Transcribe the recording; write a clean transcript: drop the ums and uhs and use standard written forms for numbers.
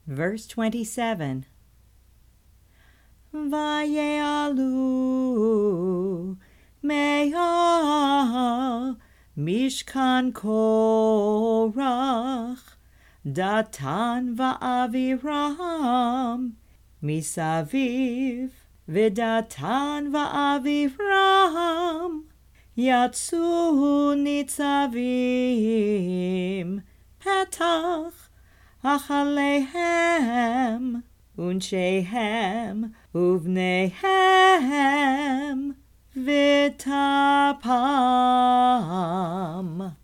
Verse 27. Vaye'alu me'al Mishkan Korach Datan va'Aviram Misaviv V'Datan va'Aviram Yatsu nitzavim Petach Achalehem Unshehem Uvnehem Vitapam.